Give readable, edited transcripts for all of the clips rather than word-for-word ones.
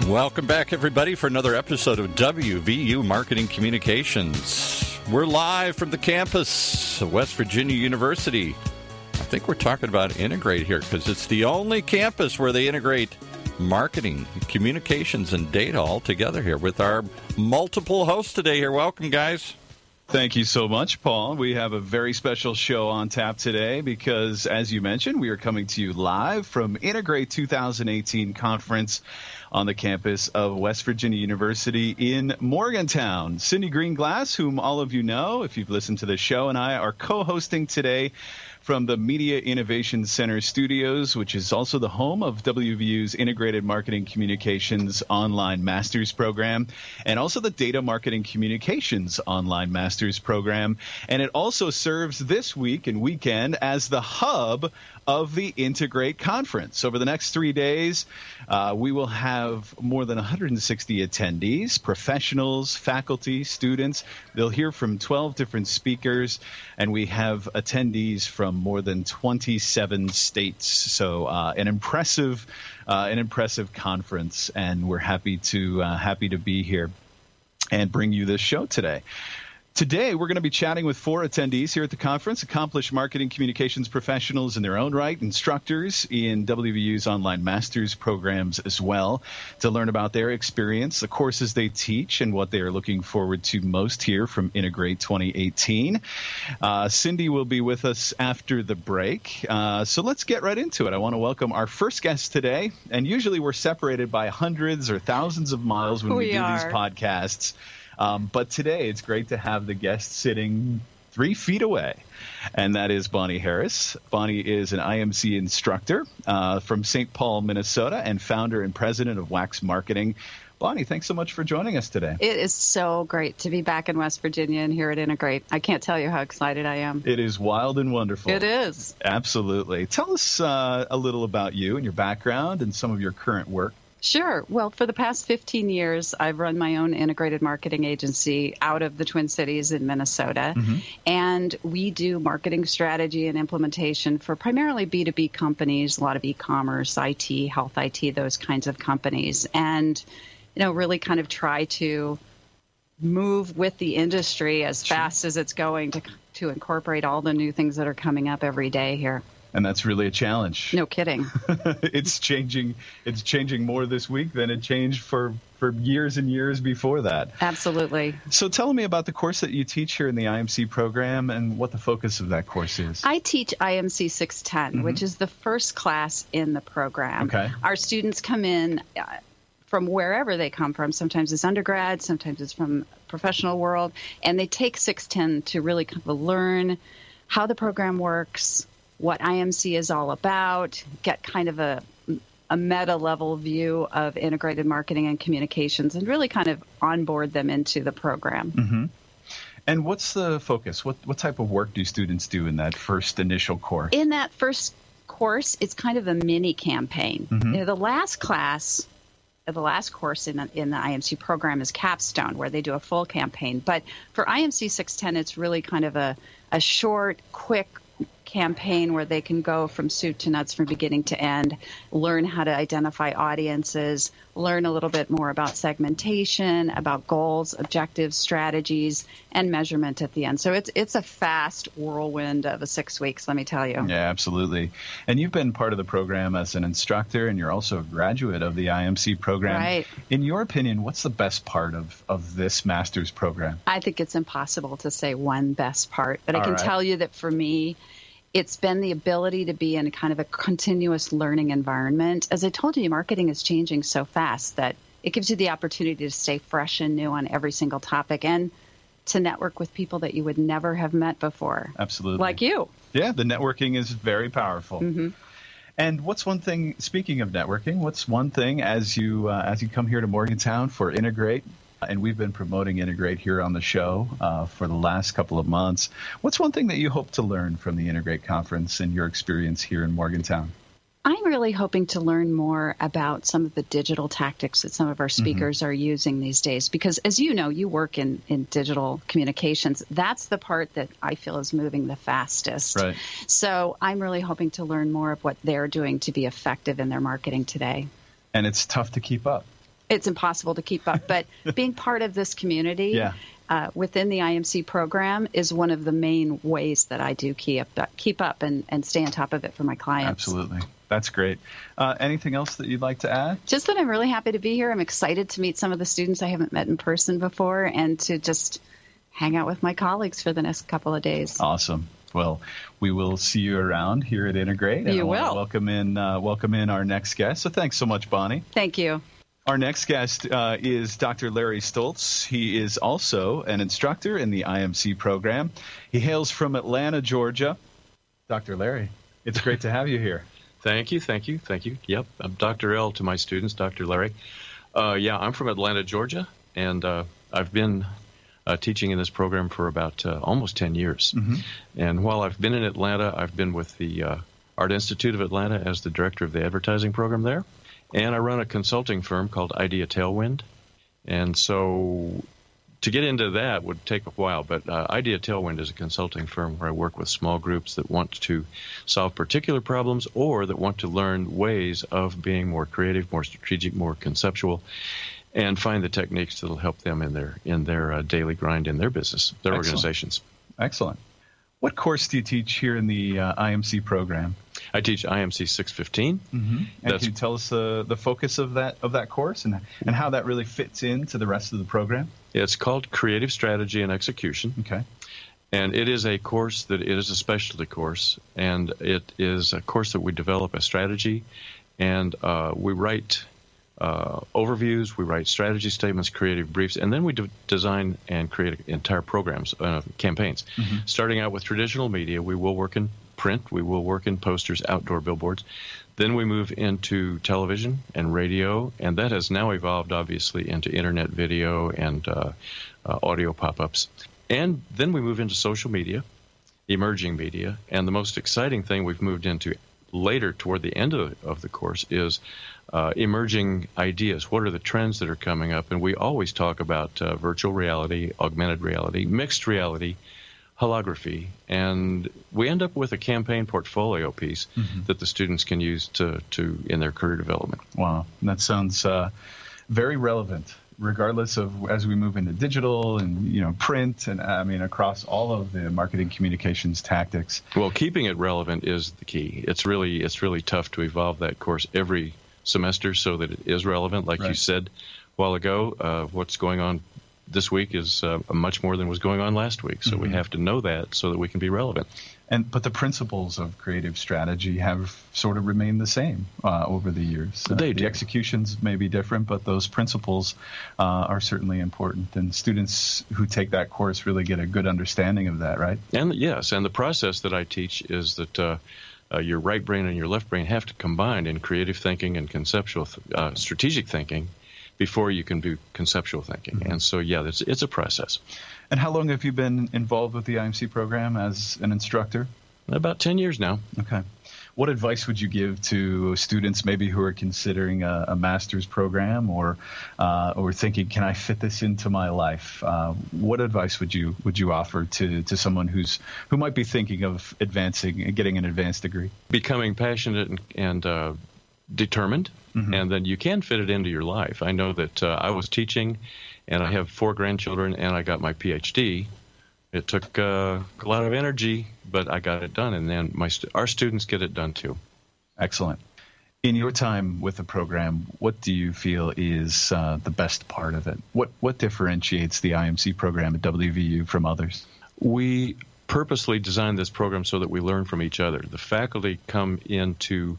Welcome back, everybody, for another episode of WVU Marketing Communications. We're live from the campus of West Virginia University. I think we're talking about Integrate here because it's the only campus where they integrate marketing, communications, and data all together here with our multiple hosts today here. Welcome, guys. Thank you so much, Paul. We have a very special show on tap today because, as you mentioned, we are coming to you live from Integrate 2018 conference on the campus of West Virginia University in Morgantown. Cindy Greenglass, whom all of you know if you've listened to the show, and I are co-hosting today from the Media Innovation Center Studios, which is also the home of WVU's Integrated Marketing Communications Online Masters Program, and also the Data Marketing Communications Online Masters Program. And it also serves this week and weekend as the hub of the Integrate Conference. Over the next 3 days, we will have more than 160 attendees, professionals, faculty, students. They'll hear from 12 different speakers, and we have attendees from more than 27 states. So an impressive conference, and we're happy to be here and bring you this show today. Today, we're going to be chatting with 4 attendees here at the conference, accomplished marketing communications professionals in their own right, instructors in WVU's online master's programs as well, to learn about their experience, the courses they teach, and what they are looking forward to most here from Integrate 2018. Cindy will be with us after the break, so let's get right into it. I want to welcome our first guest today, and usually we're separated by hundreds or thousands of miles when we do these podcasts. But today, it's great to have the guest sitting 3 feet away, and that is Bonnie Harris. Bonnie is an IMC instructor from St. Paul, Minnesota, and founder and president of Wax Marketing. Bonnie, thanks so much for joining us today. It is so great to be back in West Virginia and here at Integrate. I can't tell you how excited I am. It is wild and wonderful. It is. Absolutely. Tell us a little about you and your background and some of your current work. Sure. Well, for the past 15 years, I've run my own integrated marketing agency out of the Twin Cities in Minnesota. Mm-hmm. And we do marketing strategy and implementation for primarily B2B companies, a lot of e-commerce, IT, health IT, those kinds of companies. And, really kind of try to move with the industry as fast as it's going to incorporate all the new things that are coming up every day here. And that's really a challenge. No kidding. It's changing more this week than it changed for years and years before that. Absolutely. So tell me about the course that you teach here in the IMC program and what the focus of that course is. I teach IMC 610, which is the first class in the program. Okay. Our students come in from wherever they come from. Sometimes it's undergrad, sometimes it's from professional world, and they take 610 to really kind of learn how the program works, what IMC is all about, get kind of a meta-level view of integrated marketing and communications, and really kind of onboard them into the program. Mm-hmm. And what's the focus? What type of work do students do in that first initial course? In that first course, it's kind of a mini campaign. Mm-hmm. The last course in the IMC program is Capstone, where they do a full campaign. But for IMC 610, it's really kind of a short, quick campaign where they can go from soup to nuts from beginning to end, learn how to identify audiences, learn a little bit more about segmentation, about goals, objectives, strategies, and measurement at the end. So it's a fast whirlwind of 6 weeks, let me tell you. Yeah, absolutely. And you've been part of the program as an instructor, and you're also a graduate of the IMC program. Right. In your opinion, what's the best part of this master's program? I think it's impossible to say one best part, but I can tell you that for me, it's been the ability to be in kind of a continuous learning environment. As I told you, marketing is changing so fast that it gives you the opportunity to stay fresh and new on every single topic and to network with people that you would never have met before. Absolutely. Like you. Yeah, the networking is very powerful. Mm-hmm. And what's one thing, speaking of networking, what's one thing as you come here to Morgantown for Integrate, and we've been promoting Integrate here on the show for the last couple of months. What's one thing that you hope to learn from the Integrate Conference and your experience here in Morgantown? I'm really hoping to learn more about some of the digital tactics that some of our speakers are using these days. Because as you know, you work in digital communications. That's the part that I feel is moving the fastest. Right. So I'm really hoping to learn more of what they're doing to be effective in their marketing today. And it's tough to keep up. it's impossible to keep up. But being part of this community within the IMC program is one of the main ways that I do keep up and stay on top of it for my clients. Absolutely. That's great. Anything else that you'd like to add? Just that I'm really happy to be here. I'm excited to meet some of the students I haven't met in person before and to just hang out with my colleagues for the next couple of days. Awesome. Well, we will see you around here at Integrate. And you will. Welcome in our next guest. So thanks so much, Bonnie. Thank you. Our next guest is Dr. Larry Stoltz. He is also an instructor in the IMC program. He hails from Atlanta, Georgia. Dr. Larry, it's great to have you here. Thank you. Yep, I'm Dr. L to my students, Dr. Larry. I'm from Atlanta, Georgia, and I've been teaching in this program for about almost 10 years. Mm-hmm. And while I've been in Atlanta, I've been with the Art Institute of Atlanta as the director of the advertising program there. And I run a consulting firm called Idea Tailwind. And so to get into that would take a while, but Idea Tailwind is a consulting firm where I work with small groups that want to solve particular problems or that want to learn ways of being more creative, more strategic, more conceptual, and find the techniques that will help them in their daily grind in their business, their Excellent. Organizations. Excellent. What course do you teach here in the IMC program? I teach IMC 615. Mm-hmm. And can you tell us the focus of that course and how that really fits into the rest of the program? It's called Creative Strategy and Execution. Okay. And it is a course that it is a specialty course, and it is a course that we develop a strategy, and we write overviews, we write strategy statements, creative briefs, and then we design and create entire programs, campaigns. Mm-hmm. Starting out with traditional media, we will work in print, we will work in posters, outdoor billboards. Then we move into television and radio, and that has now evolved, obviously, into internet video and audio pop-ups. And then we move into social media, emerging media, and the most exciting thing we've moved into later toward the end of the course is emerging ideas. What are the trends that are coming up? And we always talk about virtual reality, augmented reality, mixed reality, holography, and we end up with a campaign portfolio piece that the students can use to in their career development. Wow, that sounds very relevant, regardless of as we move into digital and print and across all of the marketing communications tactics. Well, keeping it relevant is the key. It's really tough to evolve that course every semester so that it is relevant. Like you said a while ago, what's going on this week is much more than was going on last week. So we have to know that so that we can be relevant. But the principles of creative strategy have sort of remained the same over the years. They do. The executions may be different, but those principles are certainly important. And students who take that course really get a good understanding of that, right? And yes, and the process that I teach is that your right brain and your left brain have to combine in creative thinking and conceptual, strategic thinking before you can do conceptual thinking. And so, it's a process. And how long have you been involved with the IMC program as an instructor? About 10 years now. Okay. What advice would you give to students maybe who are considering a master's program or thinking, can I fit this into my life? What advice would you offer to someone who might be thinking of getting an advanced degree? Becoming passionate and determined, and then you can fit it into your life. I know that I was teaching, and I have 4 grandchildren, and I got my PhD. It took a lot of energy, but I got it done, and then our students get it done too. Excellent. In your time with the program, what do you feel is the best part of it? What differentiates the IMC program at WVU from others? We purposely designed this program so that we learn from each other. The faculty come into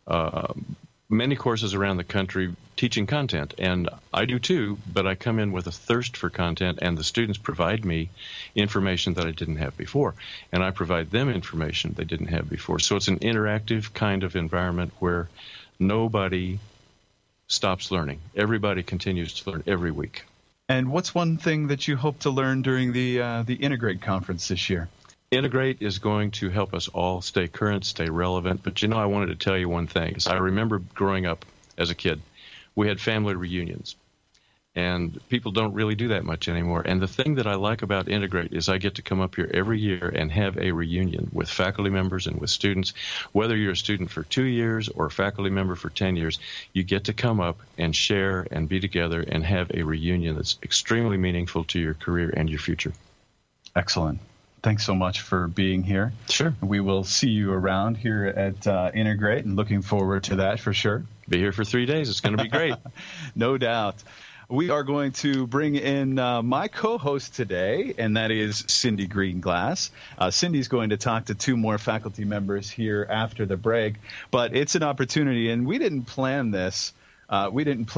many courses around the country teaching content, and I do too, but I come in with a thirst for content, and the students provide me information that I didn't have before, and I provide them information they didn't have before. So it's an interactive kind of environment where nobody stops learning. Everybody continues to learn every week. And what's one thing that you hope to learn during the Integrate conference this year? Integrate is going to help us all stay current, stay relevant. But, I wanted to tell you one thing. I remember growing up as a kid, we had family reunions. And people don't really do that much anymore. And the thing that I like about Integrate is I get to come up here every year and have a reunion with faculty members and with students. Whether you're a student for 2 years or a faculty member for 10 years, you get to come up and share and be together and have a reunion that's extremely meaningful to your career and your future. Excellent. Thanks so much for being here. Sure. We will see you around here at Integrate, and looking forward to that for sure. Be here for 3 days. It's going to be great. No doubt. We are going to bring in my co-host today, and that is Cindy Greenglass. Cindy's going to talk to 2 more faculty members here after the break, but it's an opportunity, and we didn't plan this. But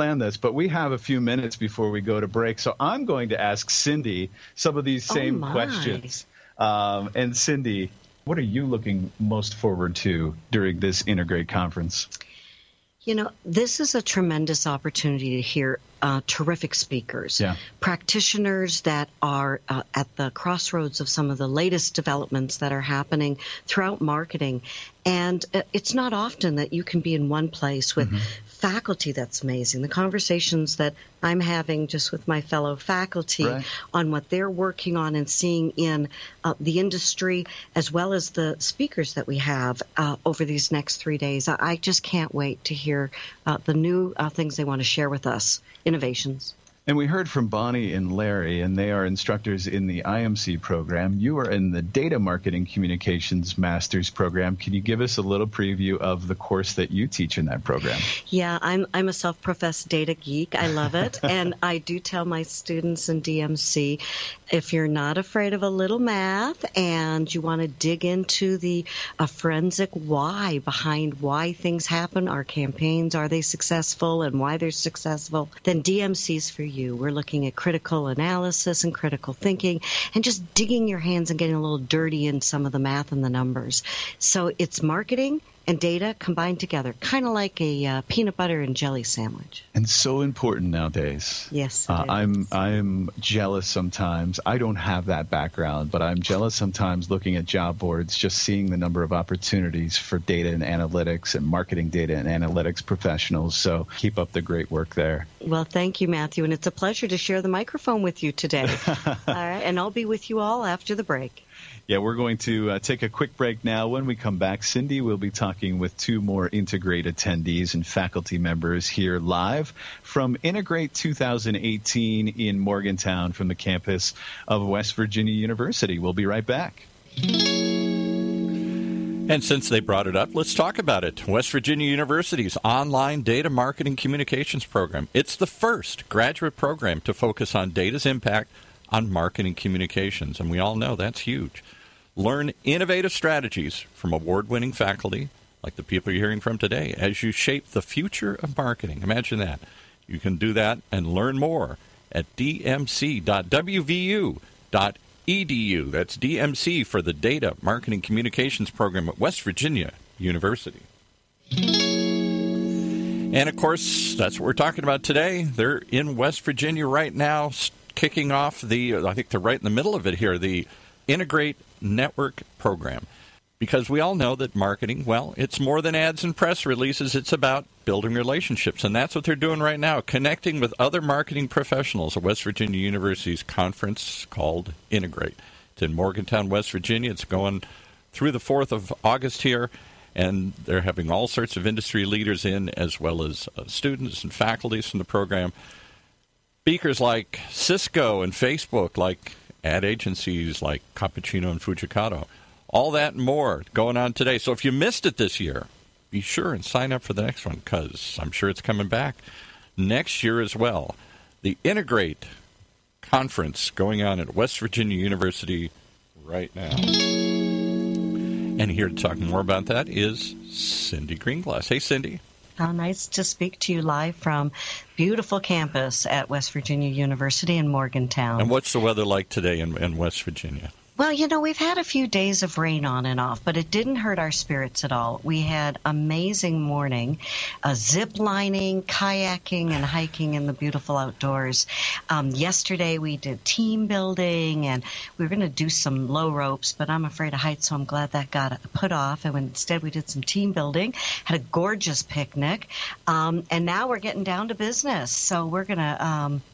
we have a few minutes before we go to break, so I'm going to ask Cindy some of these same questions. And Cindy, what are you looking most forward to during this Integrate conference? You know, this is a tremendous opportunity to hear terrific speakers, practitioners that are at the crossroads of some of the latest developments that are happening throughout marketing. And it's not often that you can be in one place with faculty that's amazing. The conversations that I'm having just with my fellow faculty on what they're working on and seeing in the industry, as well as the speakers that we have over these next 3 days. I just can't wait to hear the new things they want to share with us, innovations. And we heard from Bonnie and Larry, and they are instructors in the IMC program. You are in the Data Marketing Communications Master's program. Can you give us a little preview of the course that you teach in that program? Yeah, I'm a self-professed data geek. I love it. And I do tell my students in DMC, if you're not afraid of a little math and you want to dig into the forensic why behind why things happen, our campaigns, are they successful and why they're successful, then DMC's for you. We're looking at critical analysis and critical thinking and just digging your hands and getting a little dirty in some of the math and the numbers. So it's marketing and data combined together, kind of like a peanut butter and jelly sandwich. And so important nowadays. Yes, I'm jealous sometimes. I don't have that background, but I'm jealous sometimes looking at job boards, just seeing the number of opportunities for data and analytics and marketing data and analytics professionals. So keep up the great work there. Well, thank you, Matthew, and it's a pleasure to share the microphone with you today. All right, and I'll be with you all after the break. Yeah, we're going to take a quick break now. When we come back, Cindy will be talking with 2 more Integrate attendees and faculty members here live from Integrate 2018 in Morgantown from the campus of West Virginia University. We'll be right back. And since they brought it up, let's talk about it. West Virginia University's online data marketing communications program. It's the first graduate program to focus on data's impact on marketing communications, and we all know that's huge. Learn innovative strategies from award-winning faculty, like the people you're hearing from today, as you shape the future of marketing. Imagine that. You can do that and learn more at dmc.wvu.edu. That's DMC for the Data Marketing Communications Program at West Virginia University. And, of course, that's what we're talking about today. They're in West Virginia right now, kicking off I think they're right in the middle of it here, the Integrate Network program. Because we all know that marketing, well, it's more than ads and press releases. It's about building relationships. And that's what they're doing right now, connecting with other marketing professionals at West Virginia University's conference called Integrate. It's in Morgantown, West Virginia. It's going through the 4th of August here. And they're having all sorts of industry leaders in, as well as students and faculties from the program. Speakers like Cisco and Facebook, like ad agencies like Cappuccino and Fujikato. All that and more going on today. So if you missed it this year, be sure and sign up for the next one, because I'm sure it's coming back next year as well. The Integrate Conference going on at West Virginia University right now. And here to talk more about that is Cindy Greenglass. Hey, Cindy. How nice to speak to you live from beautiful campus at West Virginia University in Morgantown. And what's the weather like today in West Virginia? Well, you know, we've had a few days of rain on and off, but it didn't hurt our spirits at all. We had amazing morning, zip lining, kayaking, and hiking in the beautiful outdoors. Yesterday we did team building, and we were going to do some low ropes, but I'm afraid of heights, so I'm glad that got put off. And instead we did some team building, had a gorgeous picnic, and now we're getting down to business. So we're going to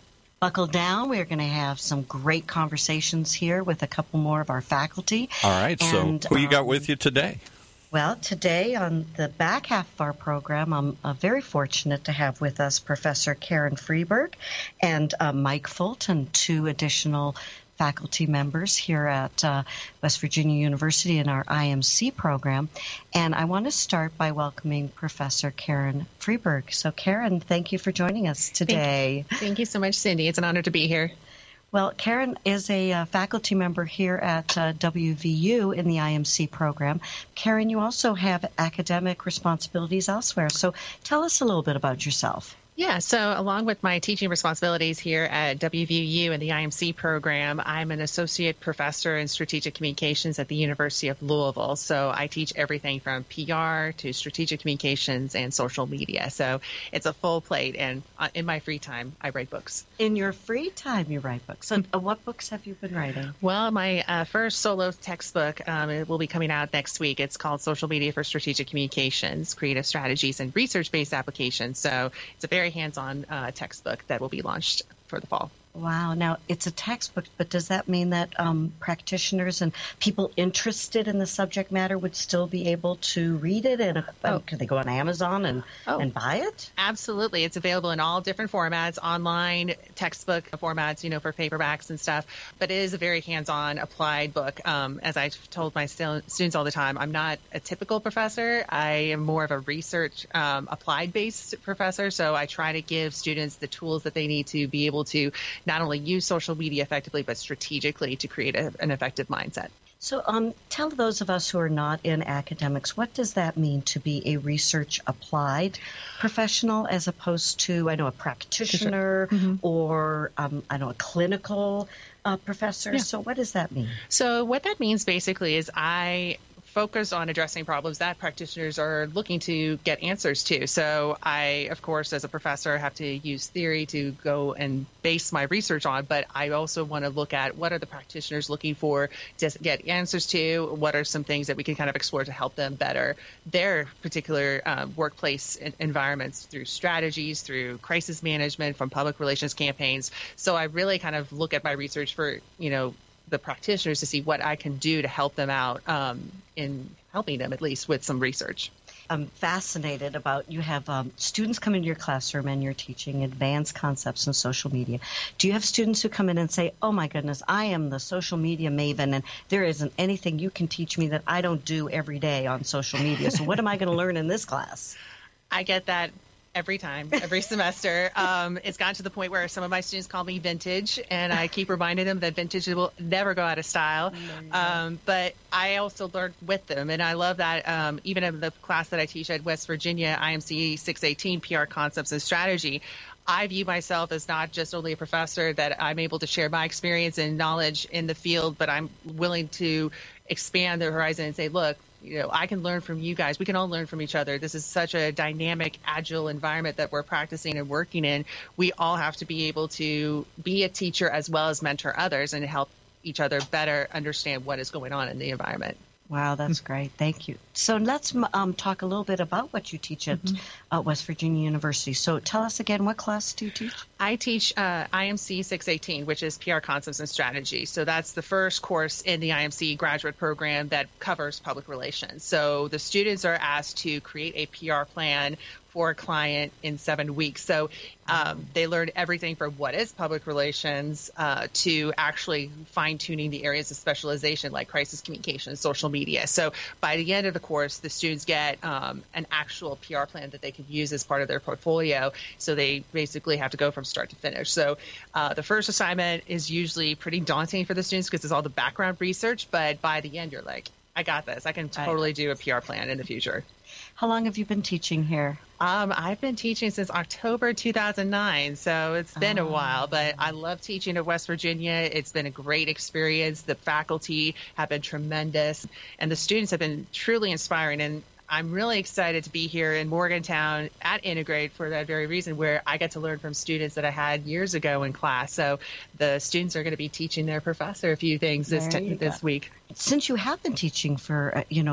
buckle down. We're going to have some great conversations here with a couple more of our faculty. All right. So who you got with you today? Well, today on the back half of our program, I'm very fortunate to have with us Professor Karen Freeberg and Mike Fulton, two additional faculty members here at West Virginia University in our IMC program. And I want to start by welcoming Professor Karen Freeberg. So, Karen, thank you for joining us today. Thank you so much, Cindy. It's an honor to be here. Well, Karen is a faculty member here at WVU in the IMC program. Karen, you also have academic responsibilities elsewhere. So tell us a little bit about yourself. Yeah, so along with my teaching responsibilities here at WVU in the IMC program, I'm an associate professor in strategic communications at the University of Louisville. So I teach everything from PR to strategic communications and social media. So it's a full plate, and in my free time, I write books. In your free time, you write books. So what books have you been writing? Well, my first solo textbook it will be coming out next week. It's called Social Media for Strategic Communications, Creative Strategies and Research-Based Applications. So it's a very hands-on textbook that will be launched for the fall. Wow. Now, it's a textbook, but does that mean that practitioners and people interested in the subject matter would still be able to read it? And could they go on Amazon and buy it? Absolutely. It's available in all different formats, online, textbook formats, for paperbacks and stuff. But it is a very hands-on, applied book. As I've told my students all the time, I'm not a typical professor. I am more of a research, applied-based professor. So I try to give students the tools that they need to be able to not only use social media effectively, but strategically to create an effective mindset. So tell those of us who are not in academics, what does that mean to be a research applied professional as opposed to, a practitioner or, a clinical professor? Yeah. So what does that mean? So what that means basically is I focus on addressing problems that practitioners are looking to get answers to. So I, of course, as a professor, have to use theory to go and base my research on, but I also want to look at what are the practitioners looking for to get answers to, what are some things that we can kind of explore to help them better their particular workplace environments through strategies, through crisis management, from public relations campaigns. So I really kind of look at my research for, the practitioners to see what I can do to help them out in helping them at least with some research. I'm fascinated about you have students come into your classroom and you're teaching advanced concepts in social media. Do you have students who come in and say, oh my goodness, I am the social media maven and there isn't anything you can teach me that I don't do every day on social media. So what am I going to learn in this class? I get that every time, every semester. It's gotten to the point where some of my students call me vintage, and I keep reminding them that vintage will never go out of style. But I also learn with them, and I love that even in the class that I teach at West Virginia, IMC 618, PR Concepts and Strategy, I view myself as not just only a professor that I'm able to share my experience and knowledge in the field, but I'm willing to expand the horizon and say, look, I can learn from you guys. We can all learn from each other. This is such a dynamic, agile environment that we're practicing and working in. We all have to be able to be a teacher as well as mentor others and help each other better understand what is going on in the environment. Wow, that's great. Thank you. So let's talk a little bit about what you teach at West Virginia University. So tell us again, what class do you teach? I teach IMC 618, which is PR Concepts and Strategy. So that's the first course in the IMC graduate program that covers public relations. So the students are asked to create a PR plan for a client in 7 weeks. So they learn everything from what is public relations to actually fine-tuning the areas of specialization like crisis communication, social media. So by the end of the course, the students get an actual PR plan that they can use as part of their portfolio. So they basically have to go from start to finish. So the first assignment is usually pretty daunting for the students because it's all the background research. But by the end, you're like, I got this. I can totally do a PR plan in the future. How long have you been teaching here? I've been teaching since October 2009, so it's been a while, but I love teaching at West Virginia. It's been a great experience. The faculty have been tremendous, and the students have been truly inspiring. And I'm really excited to be here in Morgantown at Integrate for that very reason, where I get to learn from students that I had years ago in class. So the students are going to be teaching their professor a few things this week. Since you have been teaching for,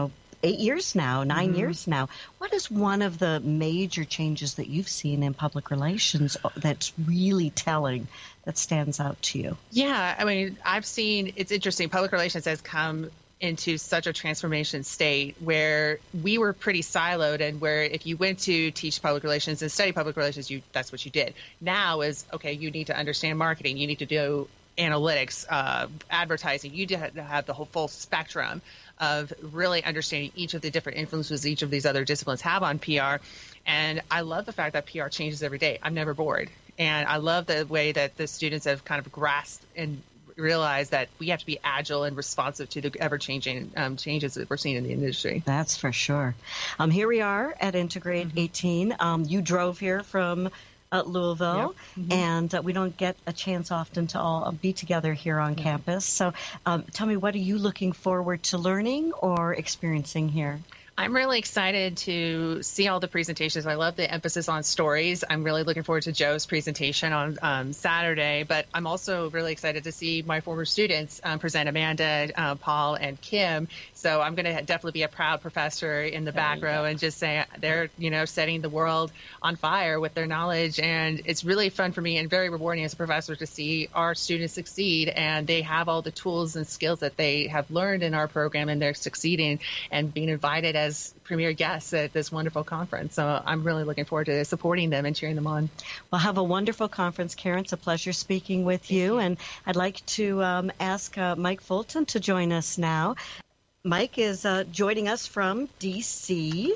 8 years now, 9 years now. What is one of the major changes that you've seen in public relations that's really telling, that stands out to you? Yeah, I mean, I've seen, it's interesting, public relations has come into such a transformation state where we were pretty siloed, and where if you went to teach public relations and study public relations, that's what you did. Now is, okay, you need to understand marketing, you need to do analytics, advertising, you have the whole full spectrum of really understanding each of the different influences each of these other disciplines have on PR. And I love the fact that PR changes every day. I'm never bored. And I love the way that the students have kind of grasped and realize that we have to be agile and responsive to the ever-changing changes that we're seeing in the industry. That's for sure. Here we are at Integrate 18. You drove here from Louisville, and we don't get a chance often to all be together here on campus. So tell me, what are you looking forward to learning or experiencing here? I'm really excited to see all the presentations. I love the emphasis on stories. I'm really looking forward to Joe's presentation on Saturday, but I'm also really excited to see my former students present, Amanda, Paul, and Kim. So I'm going to definitely be a proud professor in the back row and just say they're, setting the world on fire with their knowledge. And it's really fun for me and very rewarding as a professor to see our students succeed, and they have all the tools and skills that they have learned in our program, and they're succeeding and being invited as premier guests at this wonderful conference. So I'm really looking forward to supporting them and cheering them on. Well, have a wonderful conference, Karen. It's a pleasure speaking with you. And I'd like to ask Mike Fulton to join us now. Mike is joining us from D.C.,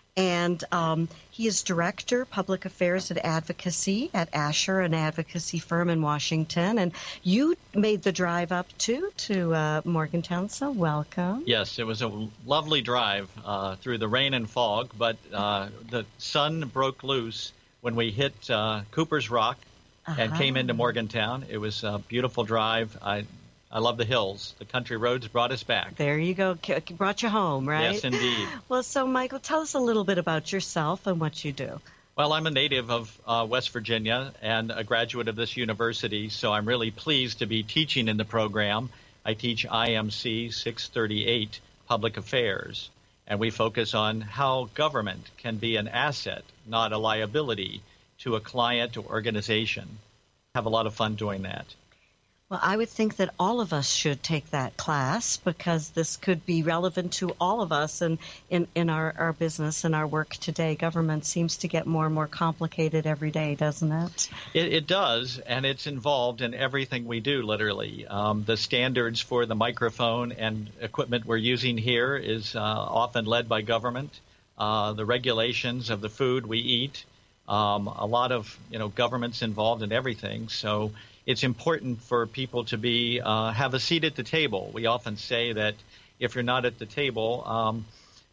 and he is Director, Public Affairs and Advocacy at Asher, an advocacy firm in Washington. And you made the drive up, too, to Morgantown, so welcome. Yes, it was a lovely drive through the rain and fog, but the sun broke loose when we hit Cooper's Rock and came into Morgantown. It was a beautiful drive. I love the hills. The country roads brought us back. There you go. Brought you home, right? Yes, indeed. Well, so, Michael, tell us a little bit about yourself and what you do. Well, I'm a native of West Virginia and a graduate of this university, so I'm really pleased to be teaching in the program. I teach IMC 638 Public Affairs, and we focus on how government can be an asset, not a liability, to a client or organization. Have a lot of fun doing that. Well, I would think that all of us should take that class, because this could be relevant to all of us in our business and our work today. Government seems to get more and more complicated every day, doesn't it? It does, and it's involved in everything we do, literally. The standards for the microphone and equipment we're using here is often led by government. The regulations of the food we eat, a lot of government's involved in everything. So it's important for people to be have a seat at the table. We often say that if you're not at the table,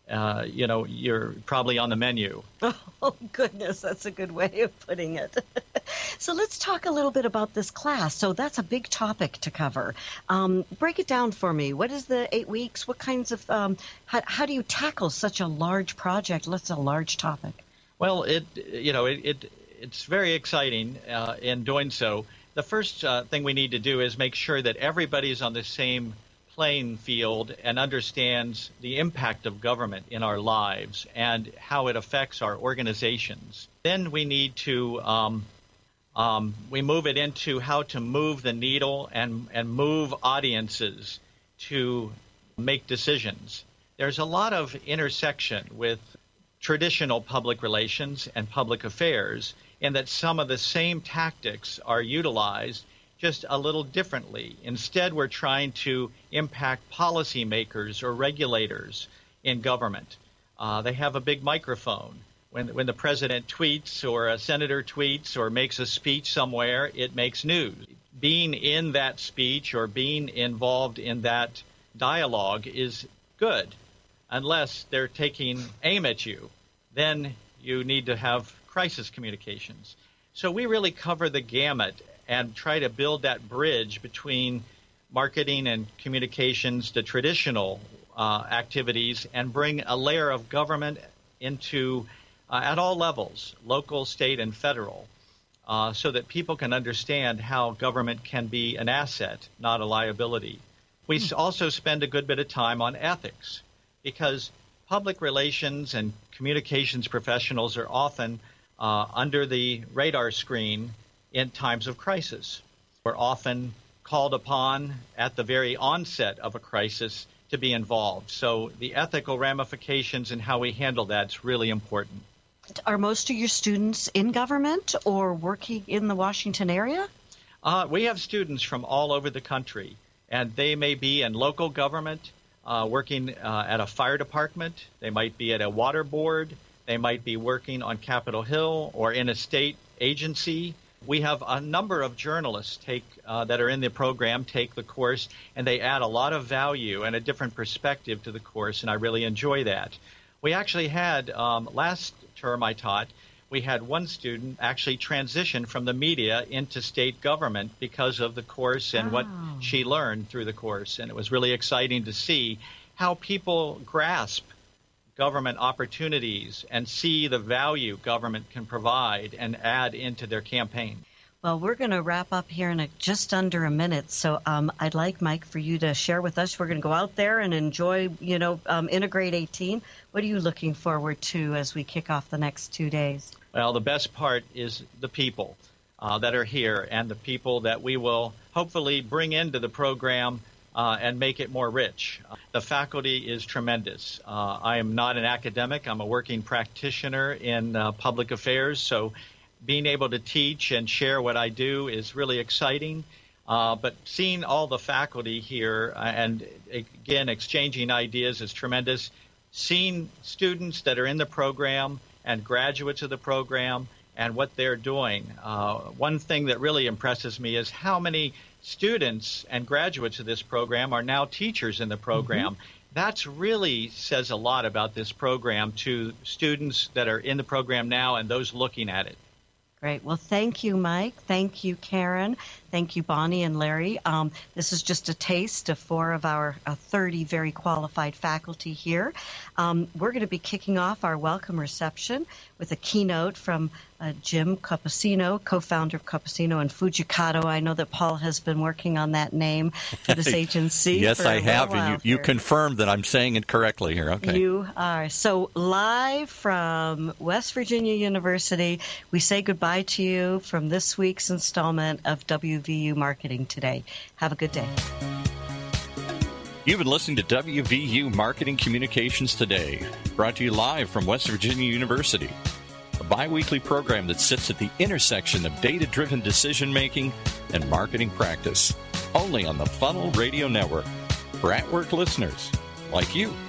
you're probably on the menu. Oh, goodness, that's a good way of putting it. So let's talk a little bit about this class. So that's a big topic to cover. Break it down for me. What is the 8 weeks? What kinds of how do you tackle such a large project? That's a large topic. Well, it's very exciting in doing so. The first thing we need to do is make sure that everybody's on the same playing field and understands the impact of government in our lives and how it affects our organizations. Then we need to we move it into how to move the needle and move audiences to make decisions. There's a lot of intersection with traditional public relations and public affairs, in that some of the same tactics are utilized just a little differently. Instead, we're trying to impact policymakers or regulators in government. They have a big microphone. When the president tweets or a senator tweets or makes a speech somewhere, it makes news. Being in that speech or being involved in that dialogue is good, unless they're taking aim at you. Then you need to have crisis communications. So we really cover the gamut and try to build that bridge between marketing and communications, the traditional activities, and bring a layer of government into at all levels, local, state, and federal, so that people can understand how government can be an asset, not a liability. We also spend a good bit of time on ethics, because public relations and communications professionals are often under the radar screen in times of crisis. We're often called upon at the very onset of a crisis to be involved. So the ethical ramifications and how we handle that's really important. Are most of your students in government or working in the Washington area? We have students from all over the country, and they may be in local government, working at a fire department. They might be at a water board. They might be working on Capitol Hill or in a state agency. We have a number of journalists that are in the program take the course, and they add a lot of value and a different perspective to the course, and I really enjoy that. We actually had, last term I taught, we had one student actually transition from the media into state government because of the course and what she learned through the course, and it was really exciting to see how people grasp government opportunities and see the value government can provide and add into their campaign. Well, we're going to wrap up here in just under a minute, so I'd like, Mike, for you to share with us. We're going to go out there and enjoy, Integrate 18. What are you looking forward to as we kick off the next 2 days? Well, the best part is the people that are here and the people that we will hopefully bring into the program and make it more rich. The faculty is tremendous. I am not an academic. I'm a working practitioner in public affairs, so being able to teach and share what I do is really exciting. But seeing all the faculty here and, again, exchanging ideas is tremendous. Seeing students that are in the program and graduates of the program and what they're doing. One thing that really impresses me is how many students and graduates of this program are now teachers in the program. That really says a lot about this program to students that are in the program now and those looking at it. Great. Well, thank you, Mike. Thank you, Karen. Thank you, Bonnie and Larry. This is just a taste of 4 of our 30 very qualified faculty here. We're going to be kicking off our welcome reception with a keynote from Jim Cappuccino, co-founder of Cappuccino and Fujikato. I know that Paul has been working on that name for this agency. Yes, I have, and you confirmed that I'm saying it correctly here. Okay. You are. So live from West Virginia University, we say goodbye to you from this week's installment of WVU Marketing Today. Have a good day. You've been listening to WVU Marketing Communications Today, brought to you live from West Virginia University, a bi-weekly program that sits at the intersection of data-driven decision-making and marketing practice, only on the Funnel Radio Network, for at-work listeners like you.